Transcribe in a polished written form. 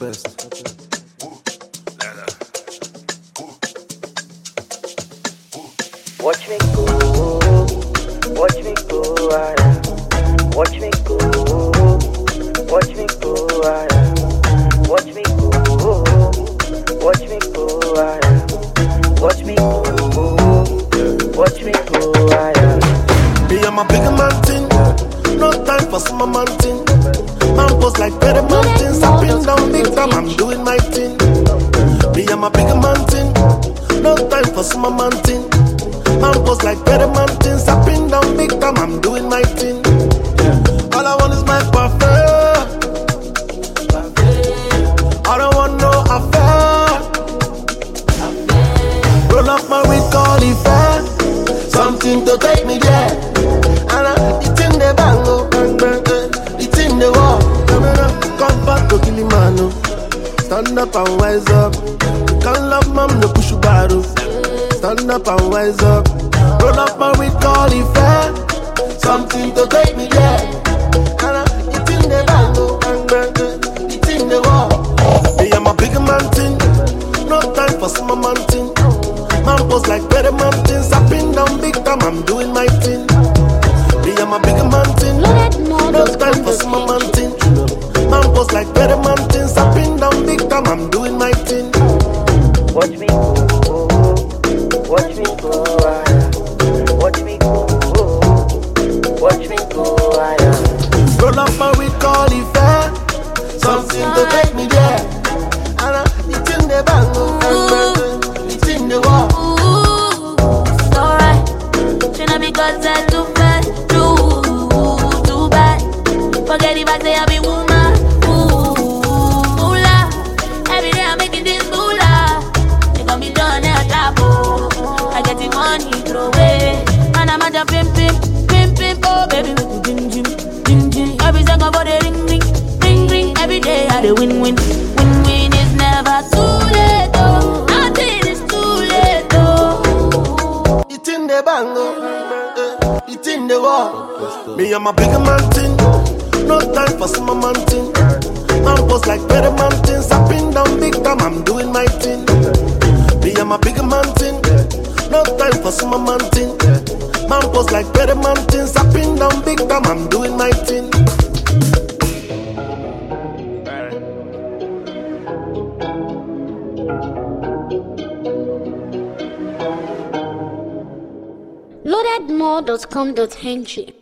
best. Watch me go, watch me go, watch me go, watch me go, watch me go, watch me go, watch me go, watch me go. Me and my bigger mountain, no time for small mountain. Man pose like better mountains, up and down big time, I'm doing my thing. Me and my bigger mountain, no time for small mountain. Man pose like better mountains, up and down big time, I'm doing my thing. All I want is my parfait. I don't want no affair. Roll up my weed, call it fair. Something to take me there. And it's in the bango, it's in the wall. Come back to Kilimano. Stand up and wise up. Can't love mom, no push you bottle. Stand up and wise up. Roll up my weed, call it fair. Something to take me there. And it's in the bango, it's in the wall. Me and my bigger mountain, no time for small mountain. Man pose like better mountains, up and down big time, I'm doing my thing. Me and my bigger mountain, no time for small mountain. Man pose like better mountains, up and down big time, I'm doing my thing. Watch me go, watch me go, watch me go, watch me go. Roll up my weed, call it fair. Something to take me there. And it's in the bango, it's in the wall. It's alright. Shouldn't because I too fast, too bad. Forget if I say I be woman. Moolah. Every day I'm making this moolah. They got me done at Tapo. I get the money throw away. And I'm at the pimp. Oh baby, make you ding. Every second for the ring. Every day I the win. Win is never too late. Oh, nothing is too late. Oh, It's in the bango, it's in the wall. Me and my bigger mountain, no time for small mountain. Man pose like better mountains, up and down big time, I'm doing my thing. Me and my bigger mountain, no time for small mountain. Man pose like better mountains, up and down big time, I'm doing my thing. Loadedmore.com.ng